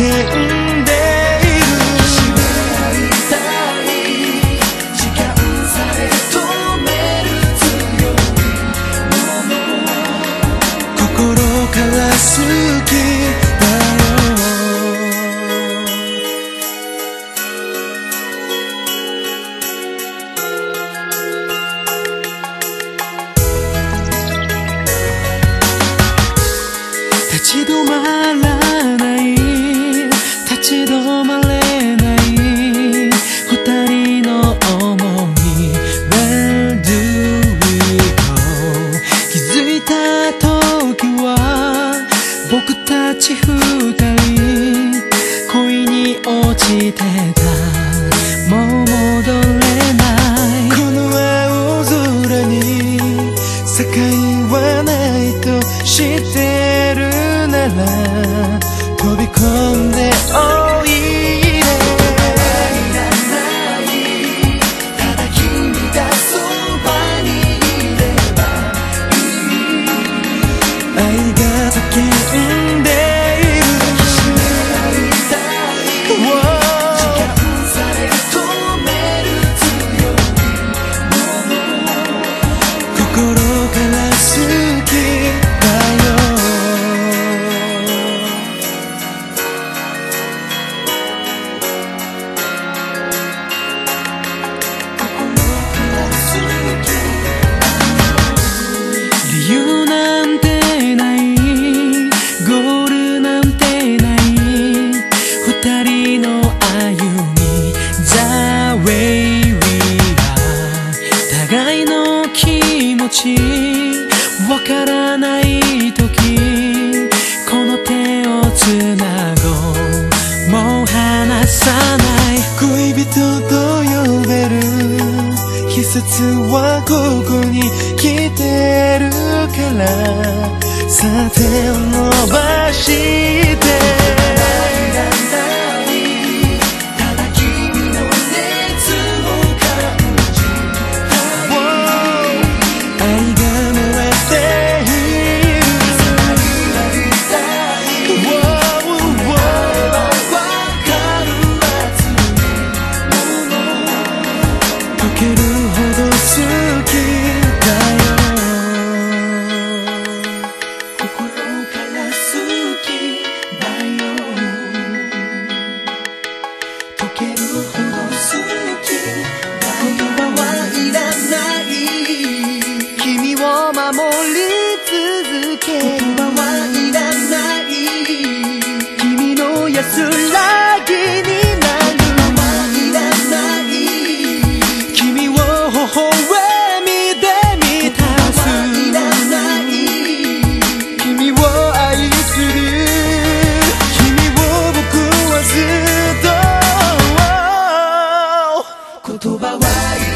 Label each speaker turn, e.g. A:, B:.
A: んでいる。時間さえ止める強いもの、心から好きだよ。立ち止まらない立ち止まれない二人の想い Where do we go。 気づいた時は僕たち二人恋に落ちてた。もう戻れないこの青空に境はないと知ってるなら飛び込んでおいで。ただ君がそばにいればいい。愛が叫んでいる。時間さえ止める強いもの、心から好きだよ。理由なんてないゴールなんてない二人の歩み The way we are。 互いの気持ちわからない時この手をつなごう。もう離さない。恋人と呼べる季節はここに来てるからさあ手を伸ばしてただ君の熱を感じ愛が燃えている。わかる熱いもの、溶けるほど好きだよ。心から好きだよ。溶けるほど好きだよ。言葉はいらない。君を守り続ける。言葉はいらない。君の安らぎになる。言葉はいらない。君を微笑みで満たす。君を愛する。君を僕はずっと言葉はいらない。